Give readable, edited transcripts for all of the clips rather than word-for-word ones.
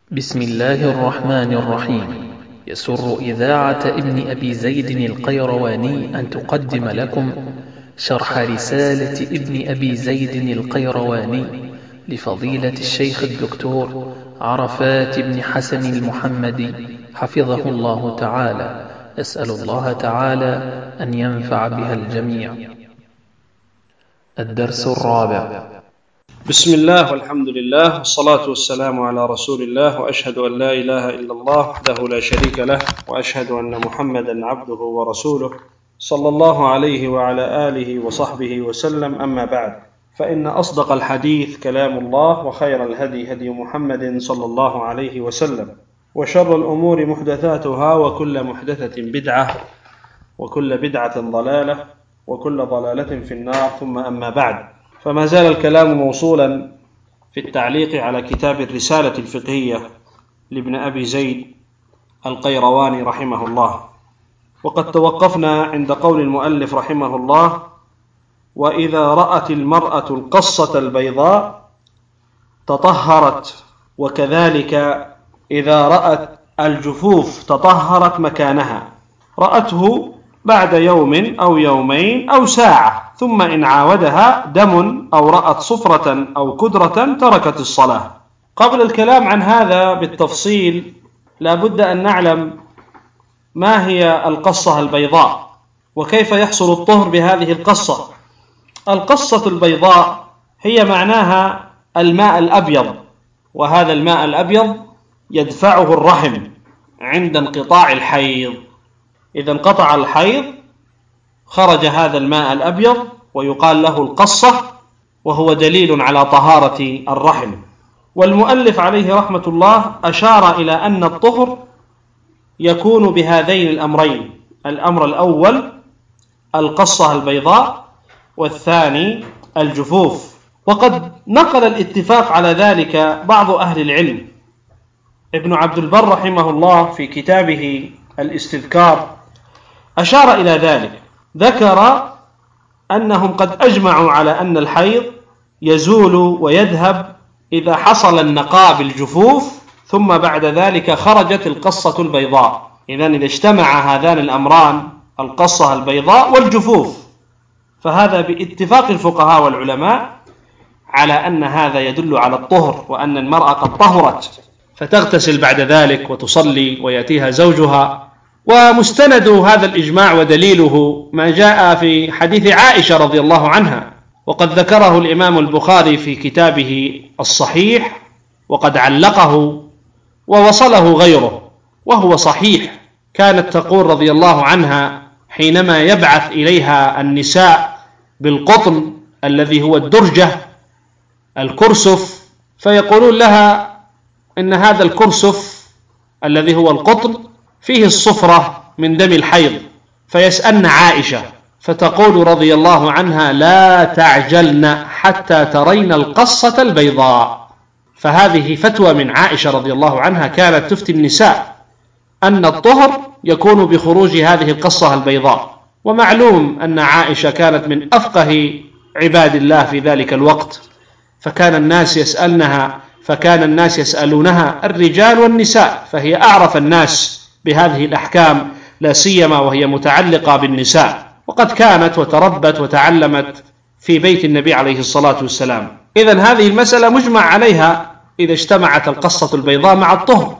بسم الله الرحمن الرحيم. يسر إذاعة ابن أبي زيد القيرواني أن تقدم لكم شرح رسالة ابن أبي زيد القيرواني لفضيلة الشيخ الدكتور عرفات بن حسن المحمدي حفظه الله تعالى. أسأل الله تعالى أن ينفع بها الجميع. الدرس الرابع. بسم الله والحمد لله والصلاة والسلام على رسول الله، وأشهد أن لا إله إلا الله وحده لا شريك له، وأشهد أن محمدا عبده ورسوله صلى الله عليه وعلى آله وصحبه وسلم. أما بعد، فإن أصدق الحديث كلام الله، وخير الهدي هدي محمد صلى الله عليه وسلم، وشر الأمور محدثاتها، وكل محدثة بدعة، وكل بدعة ضلالة، وكل ضلالة في النار. ثم أما بعد، فما زال الكلام موصولا في التعليق على كتاب الرسالة الفقهية لابن أبي زيد القيرواني رحمه الله، وقد توقفنا عند قول المؤلف رحمه الله: وإذا رأت المرأة القصة البيضاء تطهرت، وكذلك إذا رأت الجفوف تطهرت مكانها، رأته بعد يوم أو يومين أو ساعة، ثم إن عاودها دم أو رأت صفرة أو كدرة تركت الصلاة. قبل الكلام عن هذا بالتفصيل لا بد أن نعلم ما هي القصة البيضاء، وكيف يحصل الطهر بهذه القصة. القصة البيضاء هي معناها الماء الأبيض، وهذا الماء الأبيض يدفعه الرحم عند انقطاع الحيض. إذا انقطع الحيض خرج هذا الماء الأبيض، ويقال له القصة، وهو دليل على طهارة الرحم. والمؤلف عليه رحمة الله أشار إلى أن الطهر يكون بهذين الأمرين: الأمر الأول القصة البيضاء، والثاني الجفوف. وقد نقل الاتفاق على ذلك بعض أهل العلم. ابن عبد البر رحمه الله في كتابه الاستذكار أشار إلى ذلك، ذكر أنهم قد أجمعوا على أن الحيض يزول ويذهب إذا حصل النقاء بالجفوف، ثم بعد ذلك خرجت القصة البيضاء. إذن إذا اجتمع هذان الأمران، القصة البيضاء والجفوف، فهذا باتفاق الفقهاء والعلماء على أن هذا يدل على الطهر، وأن المرأة قد طهرت، فتغتسل بعد ذلك وتصلي ويأتيها زوجها. ومستند هذا الإجماع ودليله ما جاء في حديث عائشة رضي الله عنها، وقد ذكره الإمام البخاري في كتابه الصحيح، وقد علقه ووصله غيره، وهو صحيح. كانت تقول رضي الله عنها حينما يبعث إليها النساء بالقطن الذي هو الدرجة الكرسف، فيقولون لها إن هذا الكرسف الذي هو القطن فيه الصفرة من دم الحيض، فيسألن عائشة فتقول رضي الله عنها: لا تعجلن حتى ترين القصة البيضاء. فهذه فتوى من عائشة رضي الله عنها، كانت تفتي النساء أن الطهر يكون بخروج هذه القصة البيضاء. ومعلوم أن عائشة كانت من أفقه عباد الله في ذلك الوقت، فكان الناس يسألونها الرجال والنساء، فهي أعرف الناس بهذه الأحكام، لا سيما وهي متعلقة بالنساء، وقد كانت وتربت وتعلمت في بيت النبي عليه الصلاة والسلام. إذن هذه المسألة مجمع عليها إذا اجتمعت القصة البيضاء مع الطهر.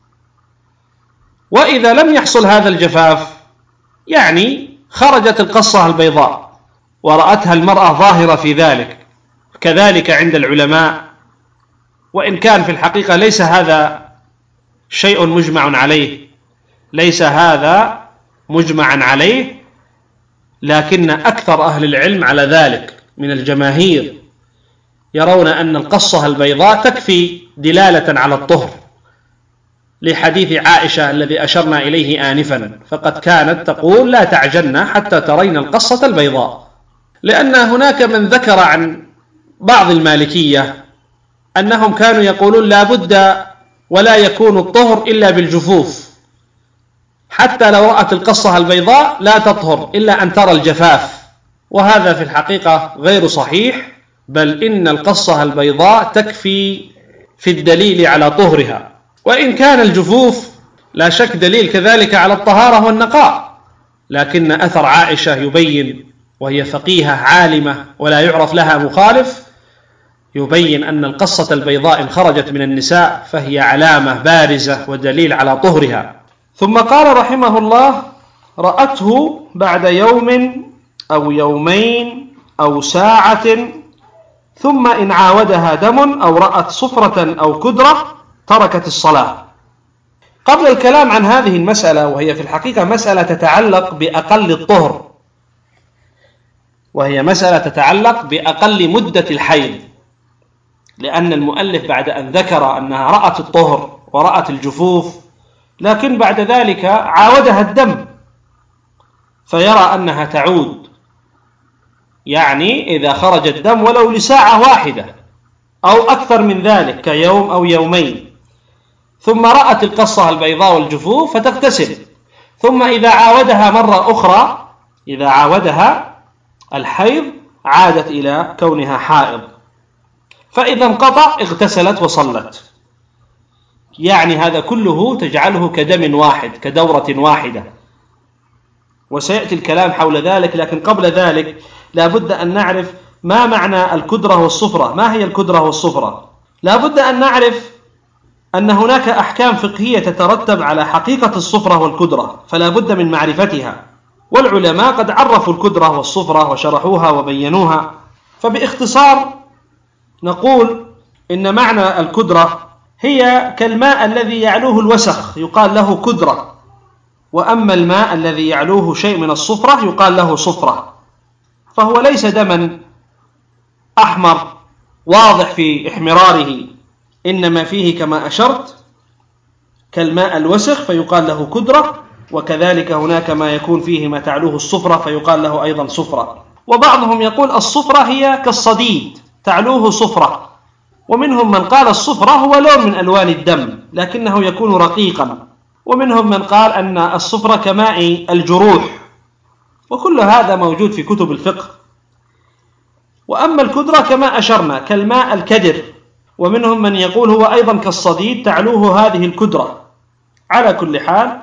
وإذا لم يحصل هذا الجفاف، يعني خرجت القصة البيضاء ورأتها المرأة ظاهرة في ذلك، كذلك عند العلماء، وإن كان في الحقيقة ليس هذا شيء مجمع عليه، ليس هذا مجمعا عليه، لكن أكثر أهل العلم على ذلك من الجماهير يرون أن القصة البيضاء تكفي دلالة على الطهر، لحديث عائشة الذي أشرنا إليه آنفا، فقد كانت تقول: لا تعجلن حتى ترين القصة البيضاء. لأن هناك من ذكر عن بعض المالكية أنهم كانوا يقولون: لا بد ولا يكون الطهر إلا بالجفوف، حتى لو رأت القصة البيضاء لا تطهر إلا أن ترى الجفاف. وهذا في الحقيقة غير صحيح، بل إن القصة البيضاء تكفي في الدليل على طهرها. وإن كان الجفوف لا شك دليل كذلك على الطهارة والنقاء، لكن أثر عائشة يبين، وهي فقيهة عالمة ولا يعرف لها مخالف، يبين أن القصة البيضاء إن خرجت من النساء فهي علامة بارزة ودليل على طهرها. ثم قال رحمه الله: رأته بعد يوم أو يومين أو ساعة، ثم إن عاودها دم أو رأت صفرة أو كدرة تركت الصلاة. قبل الكلام عن هذه المسألة، وهي في الحقيقة مسألة تتعلق بأقل الطهر، وهي مسألة تتعلق بأقل مدة الحيض، لأن المؤلف بعد أن ذكر أنها رأت الطهر ورأت الجفوف، لكن بعد ذلك عاودها الدم فيرى أنها تعود، يعني إذا خرج الدم ولو لساعة واحدة أو أكثر من ذلك كيوم أو يومين، ثم رأت القصة البيضاء والجفوف فتغتسل، ثم إذا عاودها مرة أخرى، إذا عاودها الحيض عادت إلى كونها حائض، فإذا انقطع اغتسلت وصلت. يعني هذا كله تجعله كدم واحد، كدورة واحدة، وسيأتي الكلام حول ذلك. لكن قبل ذلك لا بد أن نعرف ما معنى الكدرة والصفرة. ما هي الكدرة والصفرة؟ لا بد أن نعرف أن هناك أحكام فقهية تترتب على حقيقة الصفرة والكدرة، فلا بد من معرفتها، والعلماء قد عرفوا الكدرة والصفرة وشرحوها وبينوها. فباختصار نقول إن معنى الكدرة هي كالماء الذي يعلوه الوسخ يقال له كدرة، وأما الماء الذي يعلوه شيء من الصفرة يقال له صفرة. فهو ليس دما أحمر واضح في إحمراره، إنما فيه كما أشرت كالماء الوسخ فيقال له كدرة، وكذلك هناك ما يكون فيه ما تعلوه الصفرة فيقال له أيضا صفرة. وبعضهم يقول الصفرة هي كالصديد تعلوه صفرة، ومنهم من قال الصفرة هو لون من ألوان الدم لكنه يكون رقيقا، ومنهم من قال أن الصفرة كماء الجروح، وكل هذا موجود في كتب الفقه. وأما الكدرة كما أشرنا كالماء الكدر، ومنهم من يقول هو أيضا كالصديد تعلوه هذه الكدرة. على كل حال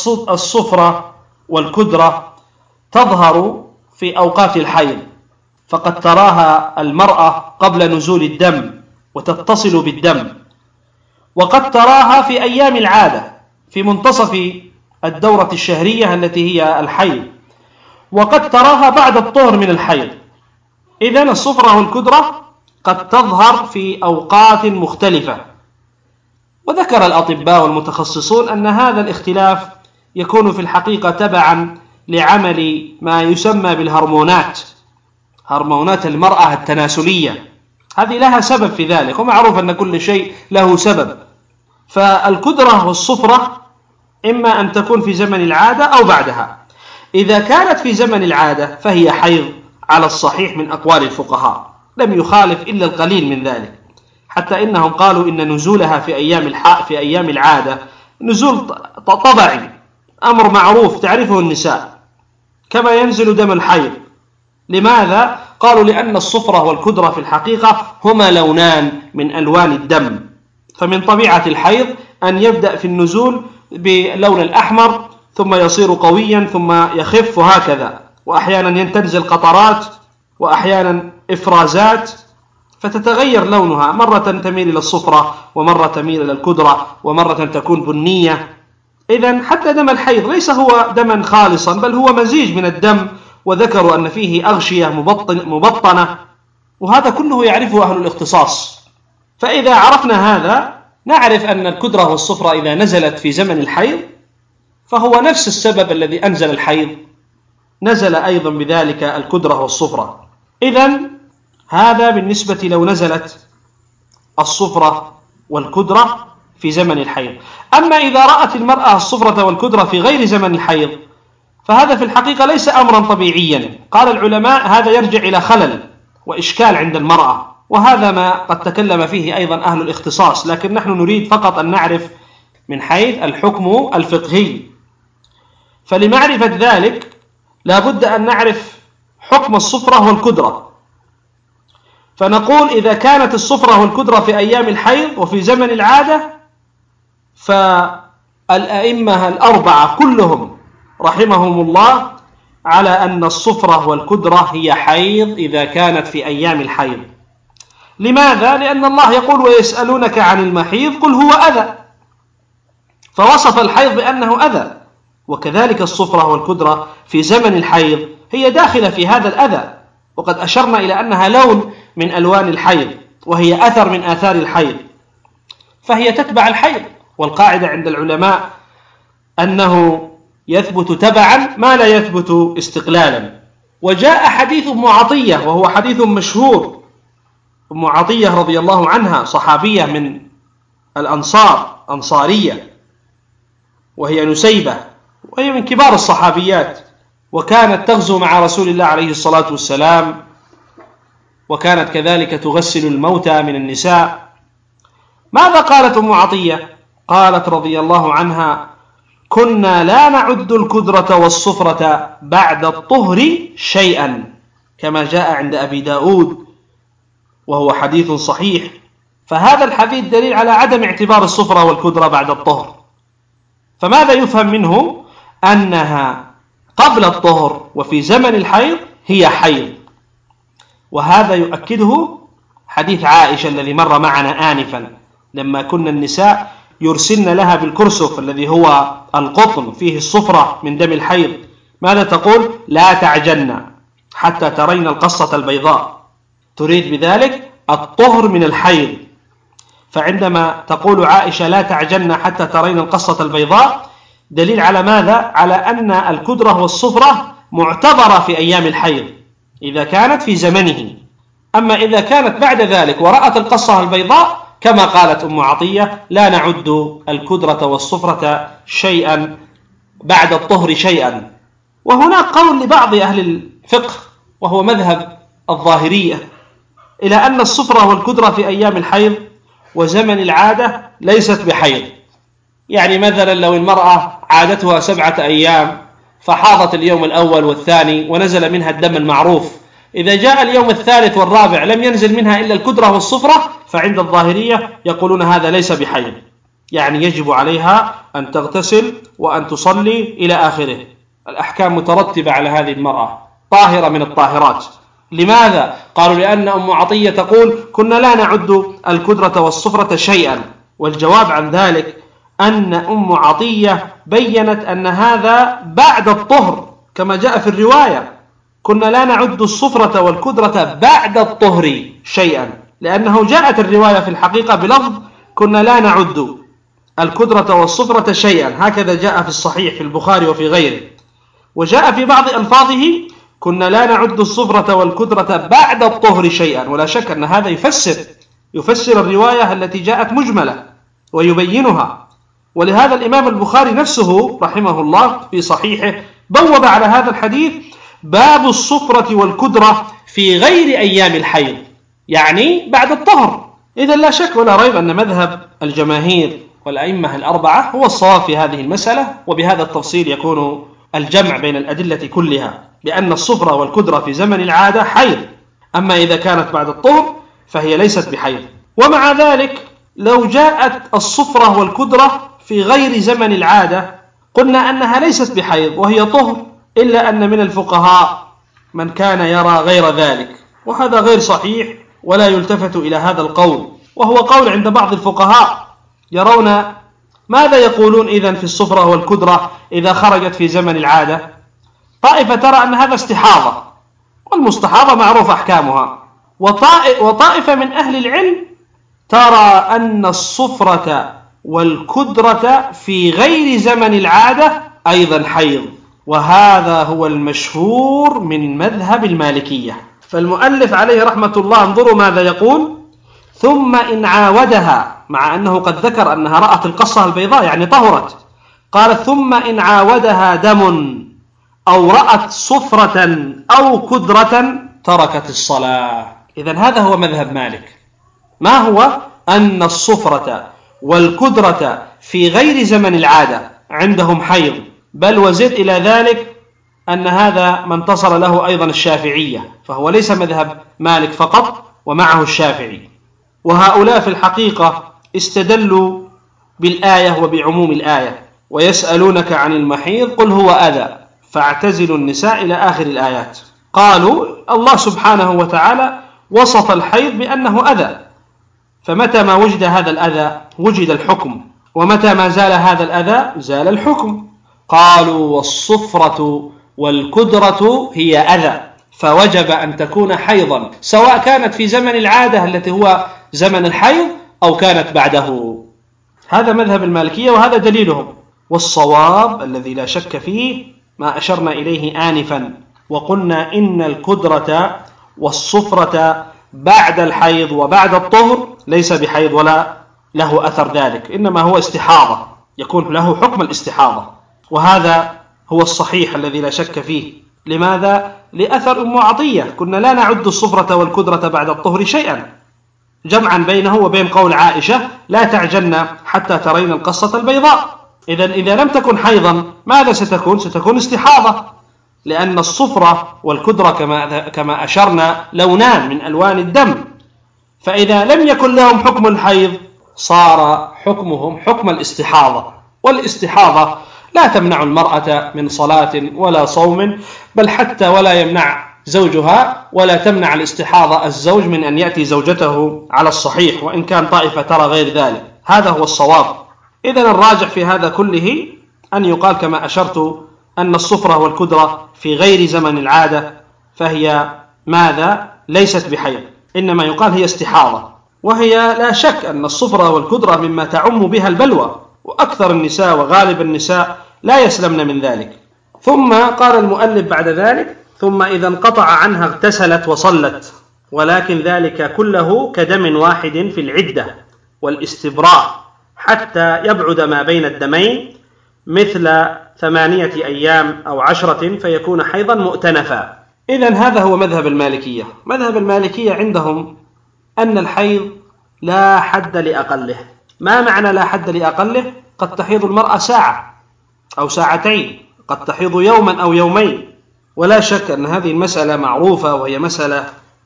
الصفرة والكدرة تظهر في أوقات الحيض، فقد تراها المرأة قبل نزول الدم وتتصل بالدم، وقد تراها في أيام العادة في منتصف الدورة الشهرية التي هي الحيض، وقد تراها بعد الطهر من الحيض. إذن الصفرة والكدرة قد تظهر في أوقات مختلفة. وذكر الأطباء والمتخصصون أن هذا الاختلاف يكون في الحقيقة تبعا لعمل ما يسمى بالهرمونات، هرمونات المرأة التناسلية، هذه لها سبب في ذلك، ومعروف أن كل شيء له سبب. فالكدرة والصفرة إما أن تكون في زمن العادة أو بعدها. إذا كانت في زمن العادة فهي حيض على الصحيح من أقوال الفقهاء، لم يخالف إلا القليل من ذلك، حتى إنهم قالوا إن نزولها في أيام العادة نزول طبيعي، أمر معروف تعرفه النساء كما ينزل دم الحيض. لماذا؟ قالوا لأن الصفرة والكدرة في الحقيقة هما لونان من ألوان الدم، فمن طبيعة الحيض أن يبدأ في النزول بلون الأحمر ثم يصير قويا ثم يخف وهكذا، وأحيانا تنزل قطرات وأحيانا إفرازات، فتتغير لونها، مرة تميل إلى الصفرة ومرة تميل إلى الكدرة ومرة تكون بنية. إذن حتى دم الحيض ليس هو دما خالصا، بل هو مزيج من الدم، وذكروا أن فيه أغشية مبطنة، وهذا كله يعرفه أهل الاختصاص. فإذا عرفنا هذا نعرف أن الكدرة والصفرة إذا نزلت في زمن الحيض فهو نفس السبب الذي أنزل الحيض نزل أيضا بذلك الكدرة والصفرة. إذن هذا بالنسبة لو نزلت الصفرة والكدرة في زمن الحيض. أما إذا رأت المرأة الصفرة والكدرة في غير زمن الحيض فهذا في الحقيقة ليس أمرا طبيعيا. قال العلماء هذا يرجع إلى خلل وإشكال عند المرأة، وهذا ما قد تكلم فيه أيضا أهل الاختصاص، لكن نحن نريد فقط أن نعرف من حيث الحكم الفقهي. فلمعرفة ذلك لا بد أن نعرف حكم الصفرة والكدرة. فنقول إذا كانت الصفرة والكدرة في أيام الحيض وفي زمن العادة فالأئمة الأربعة كلهم رحمهم الله على أن الصفرة والكدرة هي حيض إذا كانت في أيام الحيض. لماذا؟ لأن الله يقول ويسألونك عن المحيض قل هو أذى، فوصف الحيض بأنه أذى، وكذلك الصفرة والكدرة في زمن الحيض هي داخلة في هذا الأذى، وقد أشرنا إلى أنها لون من ألوان الحيض وهي أثر من آثار الحيض، فهي تتبع الحيض. والقاعدة عند العلماء أنه يثبت تبعا ما لا يثبت استقلالا. وجاء حديث أم عطية وهو حديث مشهور. أم عطية رضي الله عنها صحابية من الأنصار، أنصارية، وهي نسيبة، وهي من كبار الصحابيات، وكانت تغزو مع رسول الله عليه الصلاة والسلام، وكانت كذلك تغسل الموتى من النساء. ماذا قالت أم عطية؟ قالت رضي الله عنها: كنا لا نعد الكدرة والصفرة بعد الطهر شيئا، كما جاء عند أبي داود وهو حديث صحيح. فهذا الحديث دليل على عدم اعتبار الصفرة والكدرة بعد الطهر. فماذا يفهم منه؟ أنها قبل الطهر وفي زمن الحيض هي حيض، وهذا يؤكده حديث عائشة الذي مر معنا آنفا، لما كنا النساء يرسلن لها بالكرسف الذي هو القطن فيه الصفرة من دم الحيض، ماذا تقول؟ لا تعجلن حتى ترين القصة البيضاء، تريد بذلك الطهر من الحيض. فعندما تقول عائشة لا تعجلن حتى ترين القصة البيضاء، دليل على ماذا؟ على أن الكدرة والصفرة معتبرة في أيام الحيض إذا كانت في زمنه. أما إذا كانت بعد ذلك ورأت القصة البيضاء كما قالت أم عطية لا نعد الكدرة والصفرة شيئا بعد الطهر شيئا. وهناك قول لبعض أهل الفقه وهو مذهب الظاهرية إلى أن الصفرة والكدرة في أيام الحيض وزمن العادة ليست بحيض. يعني مثلا لو المرأة عادتها 7 أيام فحاضت اليوم الأول والثاني ونزل منها الدم المعروف، إذا جاء اليوم الثالث والرابع لم ينزل منها إلا الكدرة والصفرة، فعند الظاهرية يقولون هذا ليس بحيض، يعني يجب عليها أن تغتسل وأن تصلي إلى آخره. الأحكام مترتبة على هذه المرأة، طاهرة من الطاهرات. لماذا؟ قالوا لأن أم عطية تقول كنا لا نعد الكدرة والصفرة شيئا. والجواب عن ذلك أن أم عطية بيّنت أن هذا بعد الطهر كما جاء في الرواية، كنا لا نعد الصفرة والكدرة بعد الطهر شيئا، لأنه جاءت الرواية في الحقيقة بلفظ كنا لا نعد الكدرة والصفرة شيئا، هكذا جاء في الصحيح في البخاري وفي غيره. وجاء في بعض ألفاظه كنا لا نعد الصفرة والكدرة بعد الطهر شيئا، ولا شك أن هذا يفسر الرواية التي جاءت مجملة ويبينها. ولهذا الإمام البخاري نفسه رحمه الله في صحيحه بوب على هذا الحديث باب الصفرة والكدرة في غير أيام الحيض، يعني بعد الطهر. إذن لا شك ولا ريب أن مذهب الجماهير والأئمة الأربعة هو الصواب في هذه المسألة، وبهذا التفصيل يكون الجمع بين الأدلة كلها بأن الصفرة والكدرة في زمن العادة حيض، أما إذا كانت بعد الطهر فهي ليست بحيض. ومع ذلك لو جاءت الصفرة والكدرة في غير زمن العادة قلنا أنها ليست بحيض وهي طهر، إلا أن من الفقهاء من كان يرى غير ذلك، وهذا غير صحيح ولا يلتفت إلى هذا القول، وهو قول عند بعض الفقهاء يرون ماذا يقولون إذن في الصفرة والكدرة إذا خرجت في زمن العادة. طائفة ترى أن هذا استحاضة، والمستحاضة معروف أحكامها، وطائفة من أهل العلم ترى أن الصفرة والكدرة في غير زمن العادة أيضا حيض، وهذا هو المشهور من مذهب المالكية. فالمؤلف عليه رحمة الله انظروا ماذا يقول: ثم إن عاودها، مع أنه قد ذكر أنها رأت القصة البيضاء يعني طهرت، قال ثم إن عاودها دم أو رأت صفرة أو كدرة تركت الصلاة. إذن هذا هو مذهب مالك. ما هو؟ أن الصفرة والكدرة في غير زمن العادة عندهم حيض، بل وزد إلى ذلك أن هذا ما انتصر له أيضا الشافعية، فهو ليس مذهب مالك فقط ومعه الشافعي. وهؤلاء في الحقيقة استدلوا بالآية وبعموم الآية. ويسألونك عن المحيض قل هو أذى فاعتزلوا النساء إلى آخر الآيات. قالوا الله سبحانه وتعالى وصف الحيض بأنه أذى، فمتى ما وجد هذا الأذى وجد الحكم، ومتى ما زال هذا الأذى زال الحكم. قالوا والصفرة والكدرة هي أذى، فوجب أن تكون حيضا سواء كانت في زمن العادة التي هو زمن الحيض أو كانت بعده. هذا مذهب المالكية وهذا دليلهم. والصواب الذي لا شك فيه ما أشرنا إليه آنفا، وقلنا إن الكدرة والصفرة بعد الحيض وبعد الطهر ليس بحيض ولا له أثر ذلك، إنما هو استحاضة، يكون له حكم الاستحاضة، وهذا هو الصحيح الذي لا شك فيه. لماذا؟ لأثر أم عطية، كنا لا نعد الصفرة والكدرة بعد الطهر شيئا، جمعا بينه وبين قول عائشة لا تعجلن حتى ترين القصة البيضاء. إذا لم تكن حيضا ماذا ستكون؟ ستكون استحاضة، لأن الصفرة والكدرة كما أشرنا لونان من ألوان الدم، فإذا لم يكن لهم حكم الحيض صار حكمهم حكم الاستحاضة، والاستحاضة لا تمنع المرأة من صلاة ولا صوم، بل حتى ولا يمنع زوجها، ولا تمنع الاستحاضة الزوج من أن يأتي زوجته على الصحيح، وإن كان طائفة ترى غير ذلك. هذا هو الصواب. إذن الراجح في هذا كله أن يقال كما أشرت أن الصفرة والكدرة في غير زمن العادة فهي ماذا؟ ليست بحيض، إنما يقال هي استحاضة، وهي لا شك أن الصفرة والكدرة مما تعم بها البلوى، وأكثر النساء وغالب النساء لا يسلمن من ذلك. ثم قال المؤلف بعد ذلك ثم إذا انقطع عنها اغتسلت وصلت، ولكن ذلك كله كدم واحد في العدة والاستبراء حتى يبعد ما بين الدمين مثل 8 أيام أو 10 فيكون حيضا مؤتنفا. إذن هذا هو مذهب المالكية. مذهب المالكية عندهم أن الحيض لا حد لأقله. ما معنى لا حد لأقله؟ قد تحيض المرأة ساعة أو ساعتين، قد تحيض يوما أو يومين، ولا شك أن هذه المسألة معروفة، وهي مسألة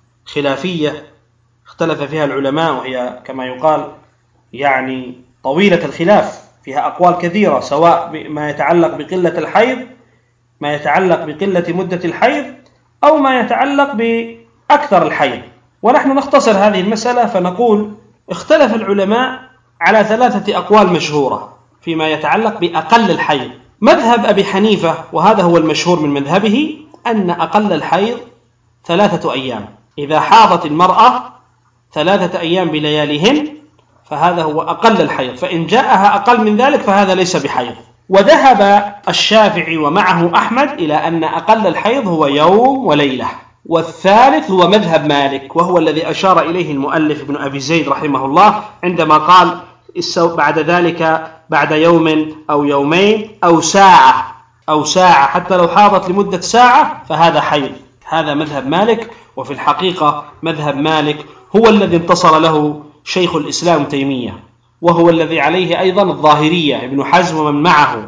خلافية اختلف فيها العلماء، وهي كما يقال يعني طويلة الخلاف، فيها أقوال كثيرة، سواء ما يتعلق بقلة الحيض، ما يتعلق بقلة مدة الحيض، أو ما يتعلق بأكثر الحيض. ونحن نختصر هذه المسألة فنقول اختلف العلماء على 3 أقوال مشهورة فيما يتعلق بأقل الحيض. مذهب أبي حنيفة وهذا هو المشهور من مذهبه أن أقل الحيض 3 أيام، إذا حاضت المرأة 3 أيام بلياليهن فهذا هو أقل الحيض، فإن جاءها أقل من ذلك فهذا ليس بحيض. وذهب الشافعي ومعه أحمد إلى أن أقل الحيض هو يوم وليلة. والثالث هو مذهب مالك، وهو الذي أشار إليه المؤلف ابن أبي زيد رحمه الله عندما قال بعد ذلك بعد يوم أو يومين أو ساعة حتى لو حاضت لمدة ساعة فهذا حيض. هذا مذهب مالك، وفي الحقيقة مذهب مالك هو الذي انتصر له شيخ الإسلام تيمية، وهو الذي عليه أيضا الظاهرية ابن حزم ومن معه،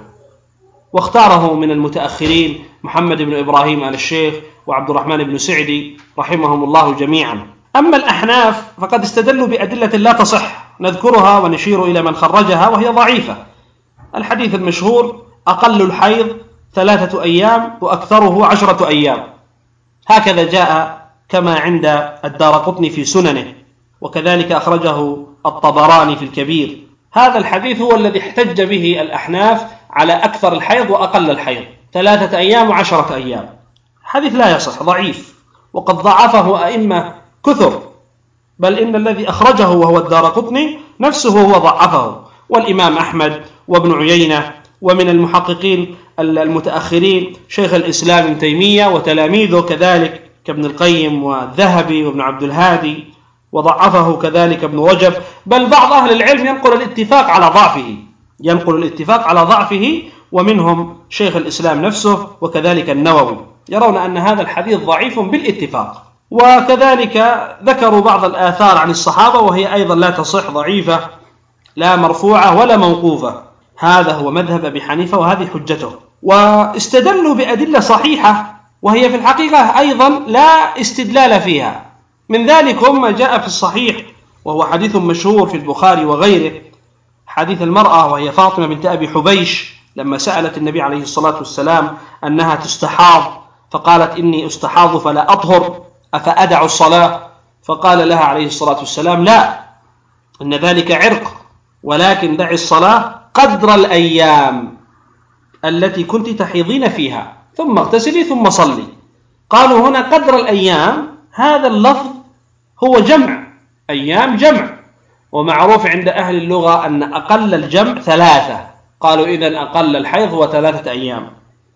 واختاره من المتأخرين محمد بن إبراهيم آل الشيخ وعبد الرحمن بن سعدي رحمهم الله جميعا. أما الأحناف فقد استدلوا بأدلة لا تصح، نذكرها ونشير إلى من خرجها وهي ضعيفة. الحديث المشهور أقل الحيض 3 أيام وأكثره 10 أيام، هكذا جاء كما عند الدارقطني في سننه، وكذلك أخرجه الطبراني في الكبير. هذا الحديث هو الذي احتج به الأحناف على أكثر الحيض وأقل الحيض، 3 أيام و10 أيام. حديث لا يصح، ضعيف، وقد ضعفه أئمة كثر، بل إن الذي أخرجه وهو الدارقطني نفسه هو ضعفه، والإمام أحمد وابن عيينة، ومن المحققين المتأخرين شيخ الإسلام ابن تيمية وتلاميذه كذلك كابن القيم والذهبي وابن عبد الهادي، وضعفه كذلك ابن رجب، بل بعض أهل العلم ينقل الاتفاق على ضعفه، ومنهم شيخ الإسلام نفسه وكذلك النووي، يرون أن هذا الحديث ضعيف بالاتفاق. وكذلك ذكروا بعض الآثار عن الصحابة وهي أيضا لا تصح، ضعيفة، لا مرفوعة ولا موقوفة. هذا هو مذهب أبي حنيفة وهذه حجته. واستدلوا بأدلة صحيحة وهي في الحقيقة أيضا لا استدلال فيها. من ذلك ما جاء في الصحيح وهو حديث مشهور في البخاري وغيره، حديث المرأة وهي فاطمة بنت أبي حبيش لما سألت النبي عليه الصلاة والسلام أنها تستحاض، فقالت إني أستحاض فلا أطهر أفأدع الصلاة؟ فقال لها عليه الصلاة والسلام لا، إن ذلك عرق، ولكن دع الصلاة قدر الأيام التي كنت تحيضين فيها ثم اغتسلي ثم صلي. قالوا هنا قدر الأيام، هذا اللفظ هو جمع، أيام جمع، ومعروف عند أهل اللغة أن أقل الجمع 3، قالوا إذن أقل الحيض هو 3 أيام،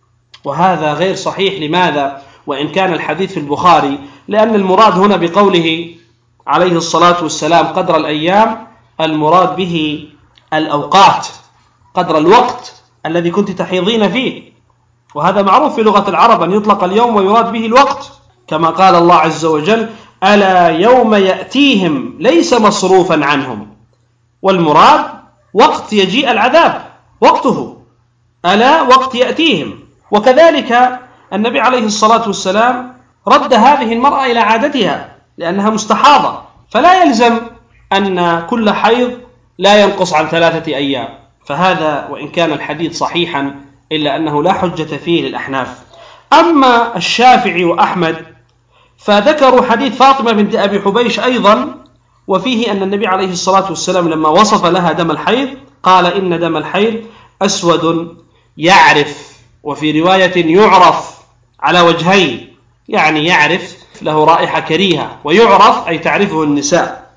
وهذا غير صحيح. لماذا؟ وإن كان الحديث في البخاري، لأن المراد هنا بقوله عليه الصلاة والسلام قدر الأيام المراد به الأوقات، قدر الوقت الذي كنت تحيضين فيه، وهذا معروف في لغة العرب أن يطلق اليوم ويراد به الوقت، كما قال الله عز وجل ألا يوم يأتيهم ليس مصروفا عنهم، والمراد وقت يجيء العذاب، وقته، ألا وقت يأتيهم. وكذلك النبي عليه الصلاة والسلام رد هذه المرأة إلى عادتها لأنها مستحاضة، فلا يلزم أن كل حيض لا ينقص عن 3 أيام، فهذا وإن كان الحديث صحيحا إلا أنه لا حجة فيه للأحناف. أما الشافعي وأحمد فذكروا حديث فاطمة بنت أبي حبيش أيضا، وفيه أن النبي عليه الصلاة والسلام لما وصف لها دم الحيض قال إن دم الحيض أسود يعرف، وفي رواية يعرف، على وجهين، يعني يعرف له رائحة كريهة، ويعرف أي تعرفه النساء،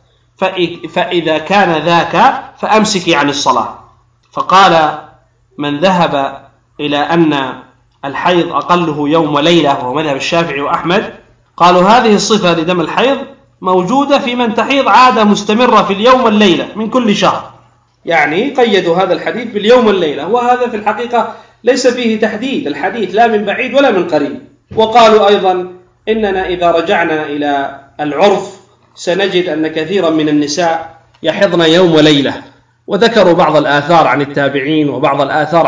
فإذا كان ذاك فأمسكي عن الصلاة. فقال من ذهب إلى أن الحيض أقله يوم وليلة وهو مذهب الشافعي وأحمد، قالوا هذه الصفة لدم الحيض موجودة في من تحيض عادة مستمرة في اليوم والليلة من كل شهر، يعني قيدوا هذا الحديث باليوم والليلة، وهذا في الحقيقة ليس فيه تحديد، الحديث لا من بعيد ولا من قريب. وقالوا أيضا إننا إذا رجعنا إلى العرف سنجد أن كثيرا من النساء يحضن يوم وليلة، وذكروا بعض الآثار عن التابعين وبعض الآثار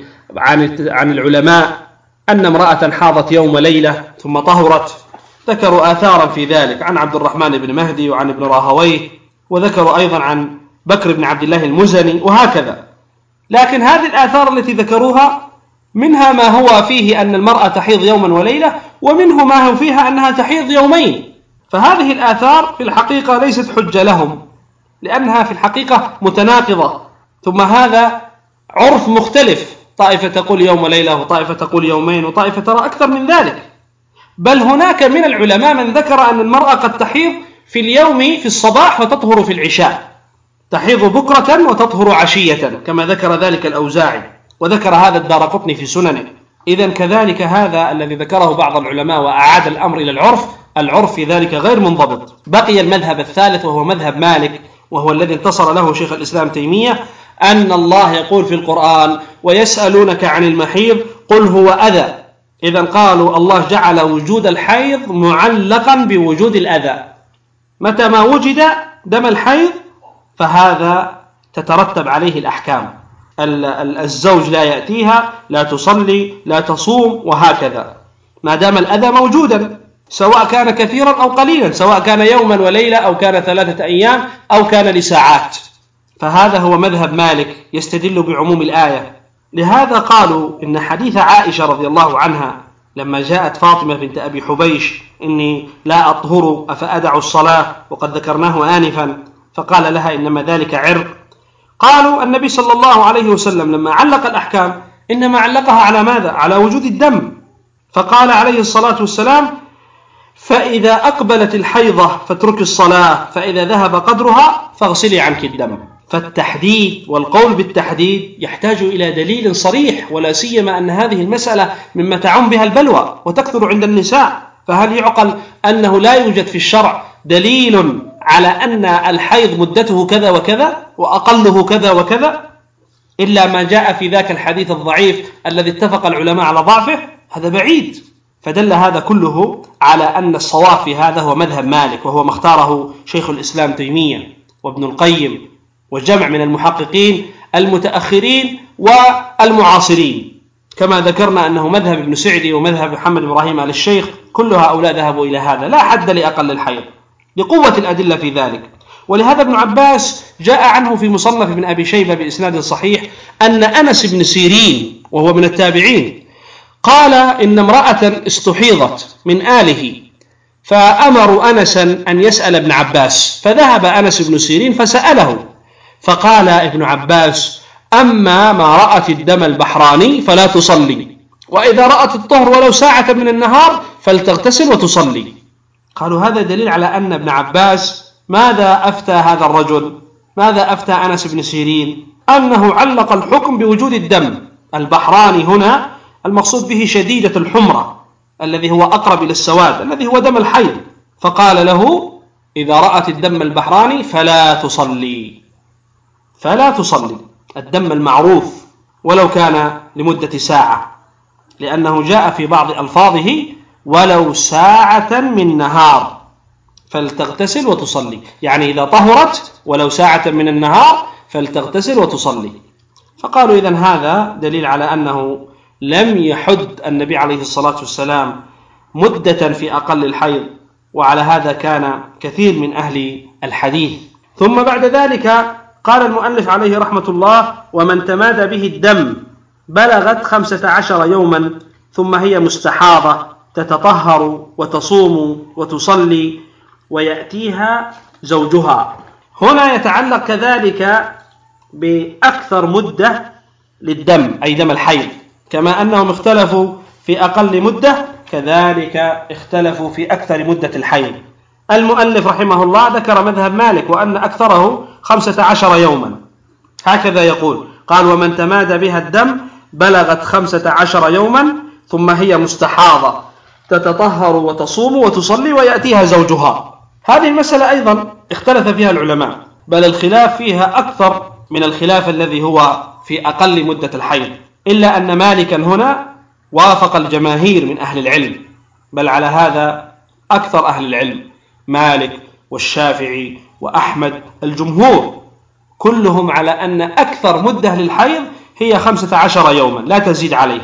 عن العلماء أن امرأة حاضت يوم وليلة ثم طهرت، ذكروا آثارا في ذلك عن عبد الرحمن بن مهدي وعن ابن راهويه، وذكروا أيضا عن بكر بن عبد الله المزني وهكذا. لكن هذه الآثار التي ذكروها منها ما هو فيه أن المرأة تحيض يوما وليلة، ومنه ما هو فيها أنها تحيض يومين، فهذه الآثار في الحقيقة ليست حجة لهم لأنها في الحقيقة متناقضة، ثم هذا عرف مختلف، طائفة تقول يوم وليلة وطائفة تقول يومين وطائفة ترى أكثر من ذلك، بل هناك من العلماء من ذكر أن المرأة قد تحيض في اليوم في الصباح وتطهر في العشاء، تحيض بكرة وتطهر عشية كما ذكر ذلك الأوزاعي، وذكر هذا الدارقطني في سننه. إذن كذلك هذا الذي ذكره بعض العلماء وأعاد الأمر إلى العرف في ذلك غير منضبط. بقي المذهب الثالث وهو مذهب مالك، وهو الذي انتصر له شيخ الإسلام تيمية، أن الله يقول في القرآن ويسألونك عن المحيض قل هو أذى. إذن قالوا الله جعل وجود الحيض معلقا بوجود الأذى، متى ما وجد دم الحيض فهذا تترتب عليه الأحكام، الزوج لا يأتيها، لا تصلي، لا تصوم، وهكذا ما دام الأذى موجودا، سواء كان كثيرا أو قليلا، سواء كان يوما وليلة أو كان 3 أيام أو كان لساعات. فهذا هو مذهب مالك يستدل بعموم الآية. لهذا قالوا إن حديث عائشة رضي الله عنها لما جاءت فاطمة بنت أبي حبيش إني لا أطهر أفأدع الصلاة، وقد ذكرناه آنفا، فقال لها إنما ذلك عرق، قالوا النبي صلى الله عليه وسلم لما علق الأحكام إنما علقها على ماذا؟ على وجود الدم، فقال عليه الصلاة والسلام فإذا أقبلت الحيضة فاترك الصلاة، فإذا ذهب قدرها فاغسلي عنك الدم. فالتحديد والقول بالتحديد يحتاج إلى دليل صريح، ولا سيما أن هذه المسألة مما تعم بها البلوى وتكثر عند النساء، فهل يعقل أنه لا يوجد في الشرع دليل على أن الحيض مدته كذا وكذا وأقله كذا وكذا إلا ما جاء في ذاك الحديث الضعيف الذي اتفق العلماء على ضعفه؟ هذا بعيد. فدل هذا كله على أن الصواب في هذا هو مذهب مالك، وهو ما اختاره شيخ الإسلام تيمية وابن القيم وجمع من المحققين المتأخرين والمعاصرين، كما ذكرنا أنه مذهب ابن سعدي ومذهب محمد إبراهيم آل الشيخ، كل هؤلاء ذهبوا إلى هذا، لا حد لأقل الحيض لقوة الأدلة في ذلك. ولهذا ابن عباس جاء عنه في مصنف ابن أبي شيبة بإسناد صحيح أن أنس بن سيرين وهو من التابعين قال إن امرأة استحيضت من آله فأمروا أنسا أن يسأل ابن عباس، فذهب أنس بن سيرين فسأله، فقال ابن عباس: أما ما رأت الدم البحراني فلا تصلي، وإذا رأت الطهر ولو ساعة من النهار فلتغتسل وتصلي. قالوا هذا دليل على أن ابن عباس ماذا أفتى هذا الرجل؟ ماذا أفتى أنس بن سيرين؟ أنه علق الحكم بوجود الدم البحراني، هنا المقصود به شديدة الحمرة الذي هو أقرب إلى السواد الذي هو دم الحيض، فقال له: إذا رأت الدم البحراني فلا تصلي، فلا تصلي، الدم المعروف ولو كان لمدة ساعة، لأنه جاء في بعض ألفاظه ولو ساعة من نهار فلتغتسل وتصلي، يعني إذا طهرت ولو ساعة من النهار فلتغتسل وتصلي. فقالوا إذن هذا دليل على أنه لم يحد النبي عليه الصلاة والسلام مدة في أقل الحيض، وعلى هذا كان كثير من أهل الحديث. ثم بعد ذلك قال المؤلف عليه رحمة الله: ومن تمادى به الدم بلغت 15 يوما ثم هي مستحاضة تتطهر وتصوم وتصلي ويأتيها زوجها. هنا يتعلق كذلك بأكثر مدة للدم أي دم الحيض، كما أنهم اختلفوا في أقل مدة كذلك اختلفوا في أكثر مدة الحيض. المؤلف رحمه الله ذكر مذهب مالك وأن أكثره 15 يوما، هكذا يقول، قال: ومن تمادى بها الدم بلغت 15 يوما ثم هي مستحاضة تتطهر وتصوم وتصلي ويأتيها زوجها. هذه المسألة أيضا اختلف فيها العلماء، بل الخلاف فيها أكثر من الخلاف الذي هو في أقل مدة الحيض، إلا أن مالكا هنا وافق الجماهير من أهل العلم، بل على هذا أكثر أهل العلم، مالك والشافعي وأحمد، الجمهور كلهم على أن أكثر مدة للحيض هي 15 يوما لا تزيد عليه،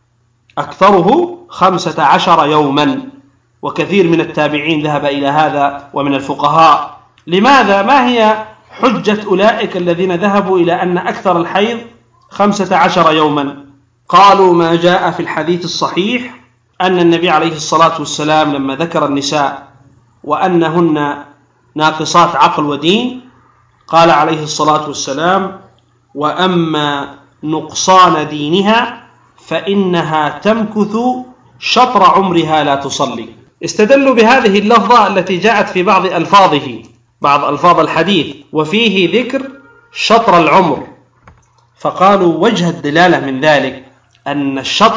أكثره 15 يوما، وكثير من التابعين ذهب إلى هذا ومن الفقهاء. لماذا؟ ما هي حجة أولئك الذين ذهبوا إلى أن أكثر الحيض 15 يوما؟ قالوا: ما جاء في الحديث الصحيح أن النبي عليه الصلاة والسلام لما ذكر النساء وأنهن ناقصات عقل ودين قال عليه الصلاة والسلام: وأما نقصان دينها فإنها تمكث شطر عمرها لا تصلي. استدلوا بهذه اللفظة التي جاءت في بعض ألفاظه، بعض ألفاظ الحديث وفيه ذكر شطر العمر، فقالوا وجه الدلالة من ذلك أن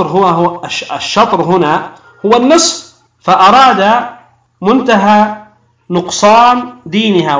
الشطر هنا هو النصف، فأراد منتهى نقصان دينها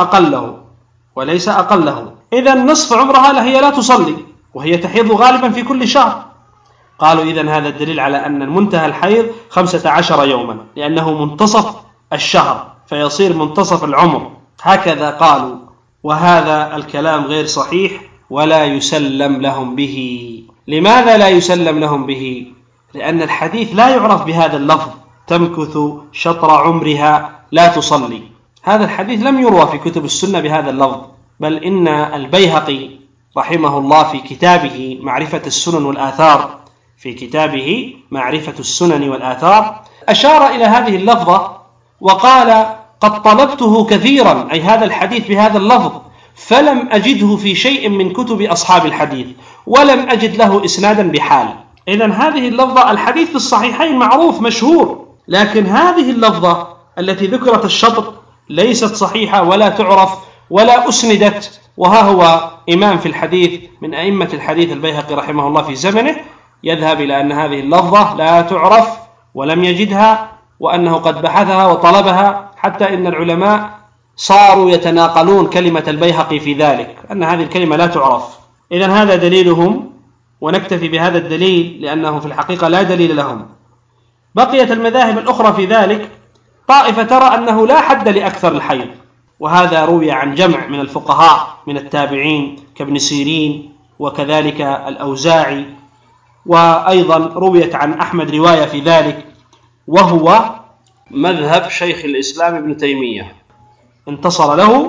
وليس أقله، إذن نصف عمرها هي لا تصلي وهي تحيض غالبا في كل شهر. قالوا إذن هذا الدليل على أن المنتهى الحيض 15 يوما، لأنه منتصف الشهر فيصير منتصف العمر، هكذا قالوا. وهذا الكلام غير صحيح ولا يسلم لهم به. لماذا لا يسلم لهم به؟ لأن الحديث لا يعرف بهذا اللفظ، تمكث شطر عمرها لا تصلي. هذا الحديث لم يروى في كتب السنة بهذا اللفظ، بل إن البيهقي رحمه الله في كتابه معرفة السنن والآثار، في كتابه معرفة السنن والآثار أشار إلى هذه اللفظة وقال: قد طلبته كثيرا، أي هذا الحديث بهذا اللفظ، فلم أجده في شيء من كتب أصحاب الحديث، ولم أجد له إسنادا بحال. إذن هذه اللفظة الحديث في الصحيحين معروف مشهور، لكن هذه اللفظة التي ذكرت الشطر ليست صحيحة ولا تعرف ولا أسندت. وها هو إمام في الحديث من أئمة الحديث البيهقي رحمه الله في زمنه يذهب إلى أن هذه اللفظة لا تعرف ولم يجدها، وأنه قد بحثها وطلبها، حتى إن العلماء صاروا يتناقلون كلمة البيهقي في ذلك، أن هذه الكلمة لا تعرف. إذن هذا دليلهم، ونكتفي بهذا الدليل لأنه في الحقيقة لا دليل لهم. بقيت المذاهب الأخرى في ذلك، طائفة ترى أنه لا حد لأكثر الحيض، وهذا روي عن جمع من الفقهاء من التابعين كابن سيرين وكذلك الأوزاعي، وأيضا رويت عن أحمد رواية في ذلك، وهو مذهب شيخ الإسلام ابن تيمية، انتصر له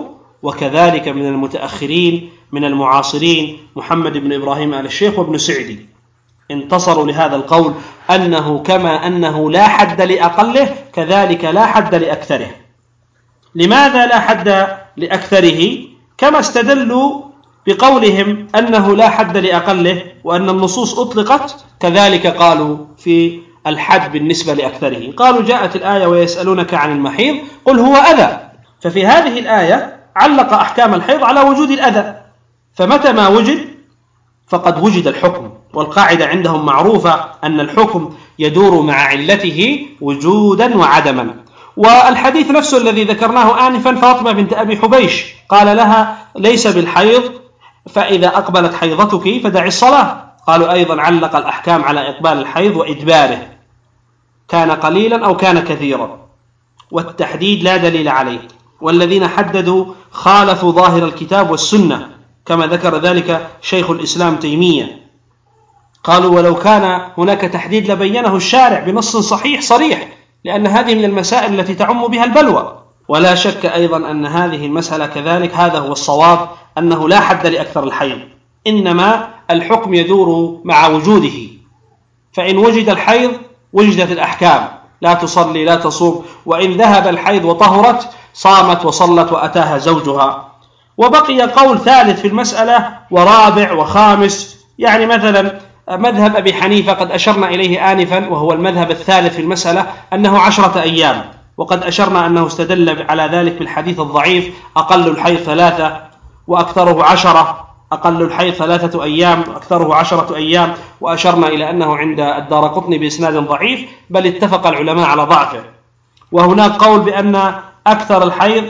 وكذلك من المتأخرين من المعاصرين محمد بن إبراهيم آل الشيخ وابن سعدي انتصروا لهذا القول أنه كما أنه لا حد لأقله كذلك لا حد لأكثره. لماذا لا حد لأكثره؟ كما استدلوا بقولهم أنه لا حد لأقله وأن النصوص أطلقت، كذلك قالوا في الحد بالنسبة لأكثره. قالوا جاءت الآية ويسألونك عن المحيض قل هو أذى، ففي هذه الآية علق أحكام الحيض على وجود الأذى، فمتى ما وجد فقد وجد الحكم، والقاعدة عندهم معروفة أن الحكم يدور مع علته وجودا وعدما. والحديث نفسه الذي ذكرناه آنفا فاطمة بنت أبي حبيش قال لها ليس بالحيض فإذا أقبلت حيضتك فدعي الصلاة. قالوا أيضا علق الأحكام على إقبال الحيض وإدباره، كان قليلا أو كان كثيرا، والتحديد لا دليل عليه، والذين حددوا خالفوا ظاهر الكتاب والسنة كما ذكر ذلك شيخ الإسلام تيمية. قالوا ولو كان هناك تحديد لبينه الشارع بنص صحيح صريح، لأن هذه من المسائل التي تعم بها البلوى. ولا شك أيضا أن هذه المسألة كذلك هذا هو الصواب، أنه لا حد لأكثر الحيض، إنما الحكم يدور مع وجوده، فإن وجد الحيض وجدت الأحكام، لا تصلي لا تصوم، وإن ذهب الحيض وطهرت صامت وصلت وأتاها زوجها. وبقي قول ثالث في المسألة ورابع وخامس، يعني مثلا مذهب أبي حنيفة قد أشرنا إليه آنفا، وهو المذهب الثالث في المسألة أنه 10 أيام، وقد أشرنا أنه استدل على ذلك بالحديث الضعيف أقل الحيض 3 وأكثره 10، أقل الحيض 3 أيام وأكثره 10 أيام، وأشرنا إلى أنه عند الدارقطني بإسناد ضعيف، بل اتفق العلماء على ضعفه. وهناك قول بأن أكثر الحيض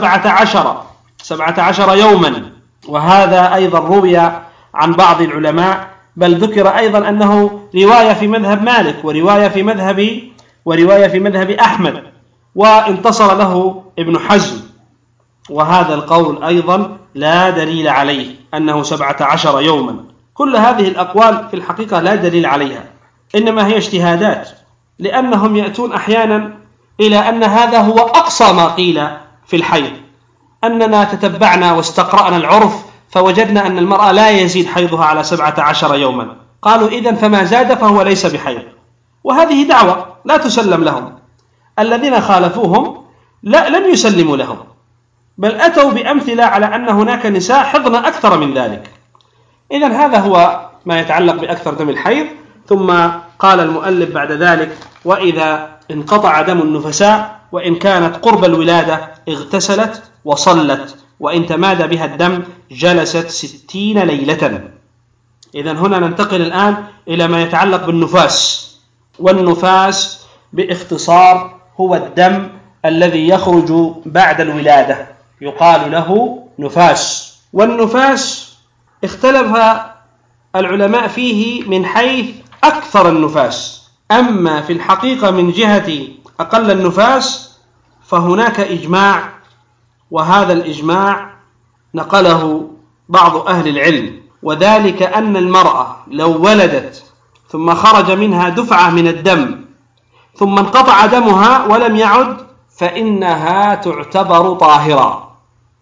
17 يوما، وهذا أيضا روي عن بعض العلماء، بل ذكر أيضا أنه رواية في مذهب مالك ورواية في مذهب أحمد، وانتصر له ابن حزم، وهذا القول أيضا لا دليل عليه أنه 17 يوما. كل هذه الأقوال في الحقيقة لا دليل عليها، إنما هي اجتهادات، لأنهم يأتون أحيانا إلى أن هذا هو أقصى ما قيل في الحيض، أننا تتبعنا واستقرأنا العرف فوجدنا أن المرأة لا يزيد حيضها على 17 يوما، قالوا إذن فما زاد فهو ليس بحيض، وهذه دعوة لا تسلم لهم. الذين خالفوهم لم يسلموا لهم، بل أتوا بأمثلة على أن هناك نساء حضن أكثر من ذلك. إذن هذا هو ما يتعلق بأكثر دم الحيض. ثم قال المؤلف بعد ذلك وإذا انقطع دم النفساء وإن كانت قرب الولادة اغتسلت وصلت، وإن تمادى بها الدم جلست 60 ليلة. إذن هنا ننتقل الآن إلى ما يتعلق بالنفاس. والنفاس باختصار هو الدم الذي يخرج بعد الولادة، يقال له نفاس. والنفاس اختلف العلماء فيه من حيث أكثر النفاس، أما في الحقيقة من جهة أقل النفاس فهناك إجماع، وهذا الإجماع نقله بعض أهل العلم، وذلك أن المرأة لو ولدت ثم خرج منها دفعة من الدم ثم انقطع دمها ولم يعد فإنها تعتبر طاهرة،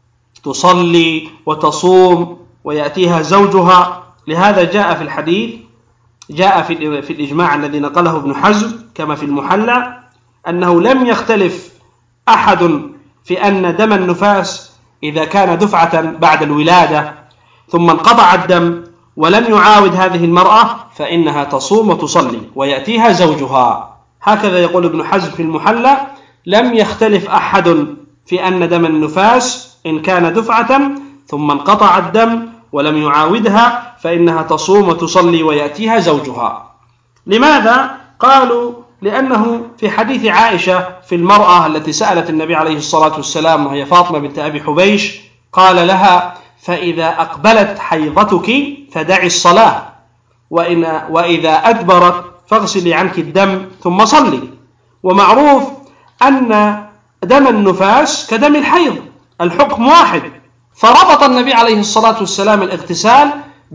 تصلي وتصوم ويأتيها زوجها. لهذا جاء في الحديث، جاء في الإجماع الذي نقله ابن حزم كما في المحلى، أنه لم يختلف أحد في أن دم النفاس إذا كان دفعة بعد الولادة ثم انقطع الدم ولم يعاود هذه المرأة فإنها تصوم وتصلي ويأتيها زوجها. هكذا يقول ابن حزم في المحلى، لم يختلف أحد في أن دم النفاس إن كان دفعة ثم انقطع الدم ولم يعاودها فإنها تصوم وتصلي ويأتيها زوجها. لماذا؟ قالوا لأنه في حديث عائشة في المرأة التي سألت النبي عليه الصلاة والسلام وهي فاطمة بنت أبي حبيش، قال لها فإذا أقبلت حيضتك فدعي الصلاة، وإذا أدبرت فاغسلي عنك الدم ثم صلي. ومعروف أن دم النفاس كدم الحيض، الحكم واحد، فربط النبي عليه الصلاة والسلام الاغتسال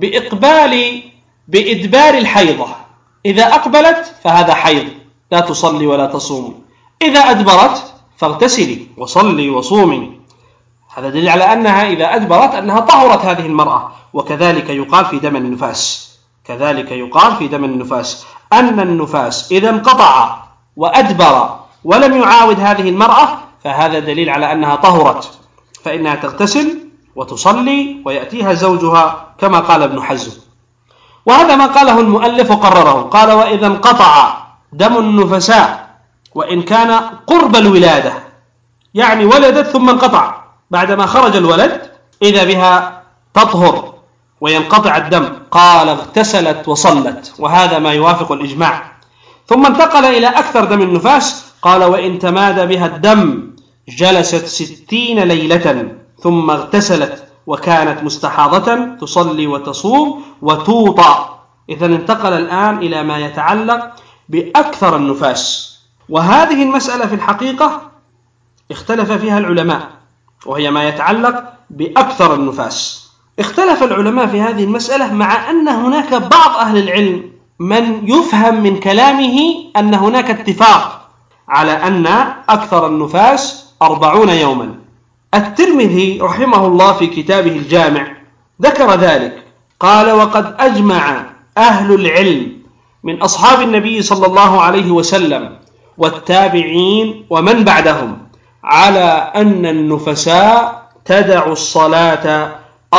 بإدبار الحيضة. إذا أقبلت فهذا حيض لا تصلي ولا تصومي، إذا أدبرت فاغتسلي وصلي وصومي. هذا دليل على أنها إذا أدبرت أنها طهرت هذه المرأة. وكذلك يقال في دم النفاس، كذلك يقال في دم النفاس أن النفاس إذا انقطع وأدبر ولم يعاود هذه المرأة فهذا دليل على أنها طهرت، فإنها تغتسل وتصلي ويأتيها زوجها كما قال ابن حزم. وهذا ما قاله المؤلف وقرره، قال: وإذا انقطع دم النفساء وإن كان قرب الولادة، يعني ولدت ثم انقطع، بعدما خرج الولد إذا بها تطهر وينقطع الدم، قال: اغتسلت وصلت، وهذا ما يوافق الإجماع. ثم انتقل إلى أكثر دم النفاس، قال: وإن تمادى بها الدم جلست 60 ليلة ثم اغتسلت وكانت مستحاضة تصلي وتصوم وتوطأ. إذن انتقل الآن إلى ما يتعلق بأكثر النفاس، وهذه المسألة في الحقيقة اختلف فيها العلماء، وهي ما يتعلق بأكثر النفاس. اختلف العلماء في هذه المسألة، مع أن هناك بعض أهل العلم من يفهم من كلامه أن هناك اتفاق على أن أكثر النفاس 40 يوما. الترمذي رحمه الله في كتابه الجامع ذكر ذلك، قال: وقد أجمع أهل العلم من أصحاب النبي صلى الله عليه وسلم والتابعين ومن بعدهم على أن النفساء تدع الصلاة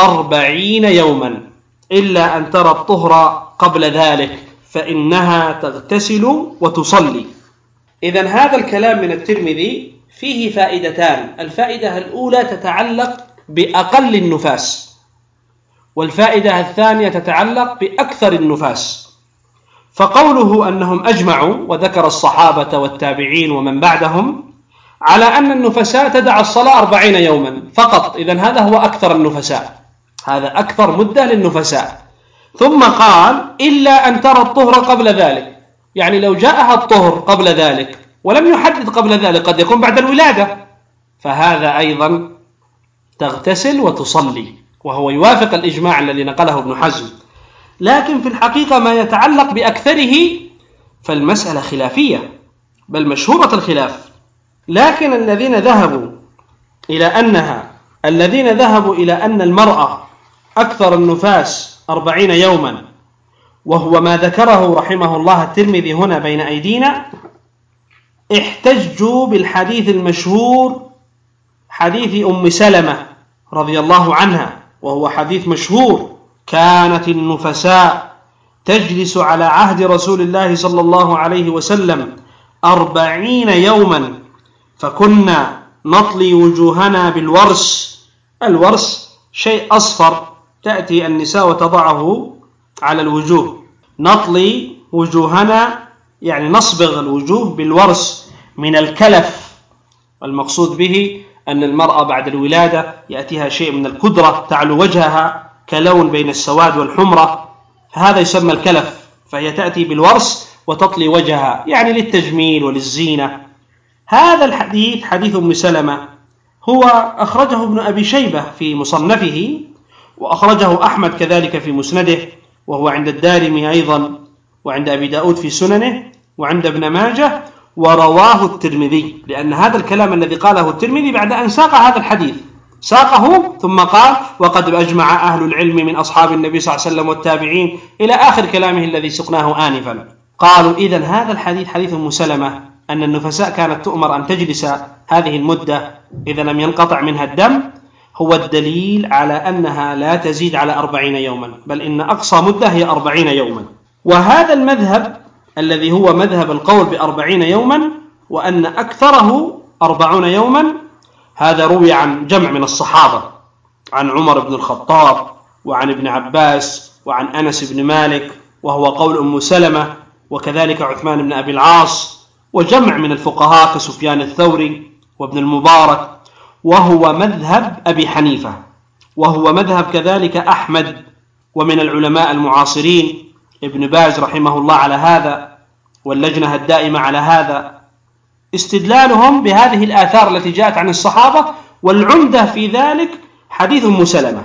40 يوما إلا أن ترى الطهر قبل ذلك فإنها تغتسل وتصلي. إذن هذا الكلام من الترمذي فيه فائدتان. الفائدة الأولى تتعلق بأقل النفاس، والفائدة الثانية تتعلق بأكثر النفاس. فقوله أنهم أجمعوا، وذكر الصحابة والتابعين ومن بعدهم، على أن النفساء تدع الصلاة 40 يوما فقط، إذن هذا هو أكثر النفساء، هذا أكثر مدة للنفساء. ثم قال: إلا أن ترى الطهر قبل ذلك، يعني لو جاءها الطهر قبل ذلك ولم يحدد قبل ذلك، قد يكون بعد الولادة، فهذا أيضا تغتسل وتصلي، وهو يوافق الإجماع الذي نقله ابن حزم. لكن في الحقيقة ما يتعلق بأكثره فالمسألة خلافية، بل مشهورة الخلاف. لكن الذين ذهبوا إلى أن المرأة أكثر النفاس 40 يوما، وهو ما ذكره رحمه الله الترمذي هنا بين أيدينا، احتجوا بالحديث المشهور، حديث أم سلمة رضي الله عنها، وهو حديث مشهور: كانت النفساء تجلس على عهد رسول الله صلى الله عليه وسلم 40 يوما فكنا نطلي وجوهنا بالورس. الورس شيء أصفر تأتي النساء وتضعه على الوجوه، نطلي وجوهنا يعني نصبغ الوجوه بالورس من الكلف، والمقصود به أن المرأة بعد الولادة يأتيها شيء من الكدرة تعلو وجهها كلون بين السواد والحمرة، هذا يسمى الكلف، فهي تأتي بالورس وتطلي وجهها يعني للتجميل وللزينة. هذا الحديث حديث أم سلمة هو أخرجه ابن أبي شيبة في مصنفه، وأخرجه أحمد كذلك في مسنده، وهو عند الدارمي أيضا، وعند أبي داود في سننه، وعند ابن ماجه، ورواه الترمذي. لأن هذا الكلام الذي قاله الترمذي بعد أن ساق هذا الحديث، ساقه ثم قال: وقد أجمع أهل العلم من أصحاب النبي صلى الله عليه وسلم والتابعين إلى آخر كلامه الذي سقناه آنفا. قالوا: إذن هذا الحديث حديث أم سلمة أن النفساء كانت تؤمر أن تجلس هذه المدة إذا لم ينقطع منها الدم، هو الدليل على أنها لا تزيد على 40 يوما، بل إن أقصى مدة هي 40 يوما. وهذا المذهب الذي هو مذهب القول ب40 يوما وأن أكثره 40 يوما، هذا روي عن جمع من الصحابة، عن عمر بن الخطاب وعن ابن عباس وعن أنس بن مالك، وهو قول أم سلمة، وكذلك عثمان بن أبي العاص، وجمع من الفقهاء كسفيان الثوري وابن المبارك، وهو مذهب أبي حنيفة، وهو مذهب كذلك أحمد، ومن العلماء المعاصرين ابن باز رحمه الله على هذا، واللجنة الدائمة على هذا، استدلالهم بهذه الآثار التي جاءت عن الصحابة. والعمدة في ذلك حديث أم سلمة،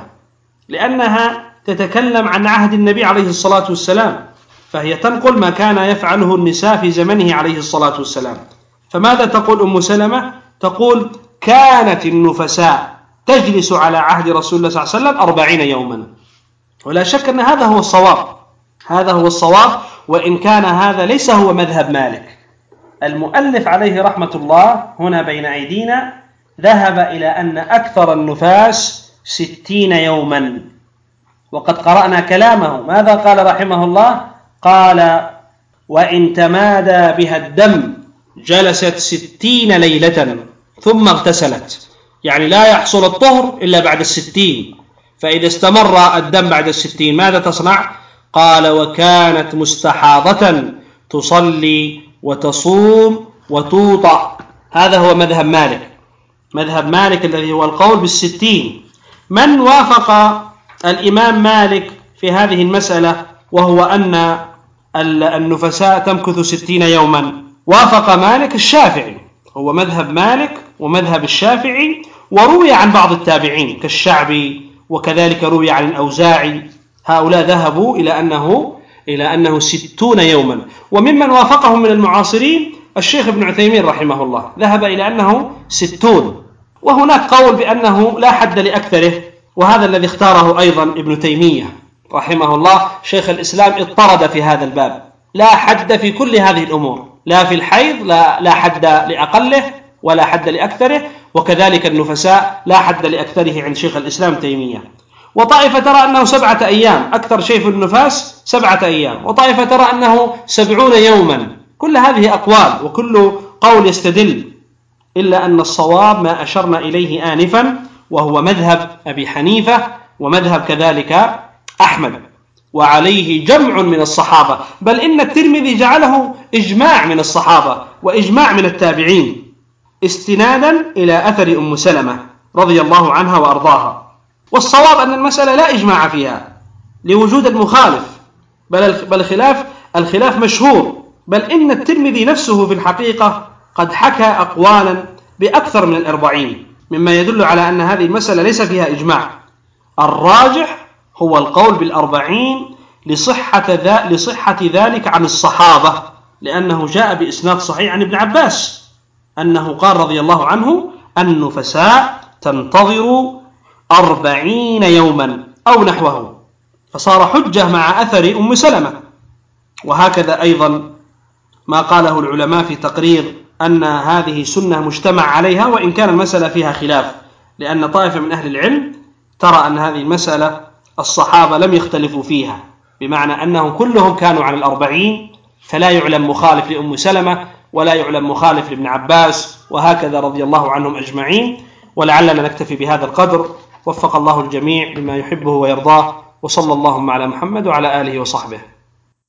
لأنها تتكلم عن عهد النبي عليه الصلاة والسلام، فهي تنقل ما كان يفعله النساء في زمنه عليه الصلاة والسلام. فماذا تقول أم سلمة؟ تقول: كانت النفساء تجلس على عهد رسول الله صلى الله عليه وسلم 40 يوما. ولا شك أن هذا هو الصواب، هذا هو الصواب، وإن كان هذا ليس هو مذهب مالك. المؤلف عليه رحمة الله هنا بين أيدينا ذهب إلى أن أكثر النفاس 60 يوما، وقد قرأنا كلامه. ماذا قال رحمه الله؟ قال: وإن تمادى بها الدم جلست 60 ليلة ثم اغتسلت، يعني لا يحصل الطهر إلا بعد 60. فإذا استمر الدم بعد 60 ماذا تصنع؟ قال: وكانت مستحاضة تصلي وتصوم وتوطأ. هذا هو مذهب مالك، مذهب مالك الذي هو القول بال60. من وافق الإمام مالك في هذه المسألة وهو أن النفساء تمكث 60 يوما؟ وافق مالك الشافعي، هو مذهب مالك ومذهب الشافعي، وروي عن بعض التابعين كالشعبي، وكذلك روي عن الأوزاعي. هؤلاء ذهبوا إلى أنه 60 يوما. وممن وافقهم من المعاصرين الشيخ ابن عثيمين رحمه الله ذهب إلى أنه 60. وهناك قول بأنه لا حد لأكثره، وهذا الذي اختاره أيضا ابن تيمية رحمه الله. شيخ الإسلام اضطرد في هذا الباب، لا حد في كل هذه الأمور، لا في الحيض لا حد لأقله ولا حد لأكثره، وكذلك النفساء لا حد لأكثره عند شيخ الإسلام تيمية. وطائفة ترى أنه 7 أيام، أكثر شيء في النفاس 7 أيام، وطائفة ترى أنه 70 يوما. كل هذه أقوال وكل قول يستدل، إلا أن الصواب ما أشرنا إليه آنفا، وهو مذهب أبي حنيفة ومذهب كذلك أحمد، وعليه جمع من الصحابة، بل إن الترمذي جعله إجماع من الصحابة وإجماع من التابعين، استنادا إلى أثر أم سلمة رضي الله عنها وأرضاها. والصواب أن المسألة لا إجماع فيها لوجود المخالف، بل الخلاف مشهور، بل إن الترمذي نفسه في الحقيقة قد حكى أقوالا بأكثر من 40، مما يدل على أن هذه المسألة ليس فيها إجماع. الراجح هو القول بال40 لصحة ذلك عن الصحابة، لأنه جاء بإسناد صحيح عن ابن عباس أنه قال رضي الله عنه: النفساء تنتظر 40 يوما أو نحوه، فصار حجة مع أثر أم سلمة. وهكذا أيضا ما قاله العلماء في تقرير أن هذه سنة مجتمع عليها، وإن كان المسألة فيها خلاف، لأن طائفة من أهل العلم ترى أن هذه المسألة الصحابة لم يختلفوا فيها، بمعنى أنهم كلهم كانوا على 40، فلا يعلم مخالف لأم سلمة ولا يعلم مخالف لابن عباس، وهكذا رضي الله عنهم أجمعين. ولعلنا نكتفي بهذا القدر، وفق الله الجميع لما يحبه ويرضاه، وصلى اللهم على محمد وعلى آله وصحبه.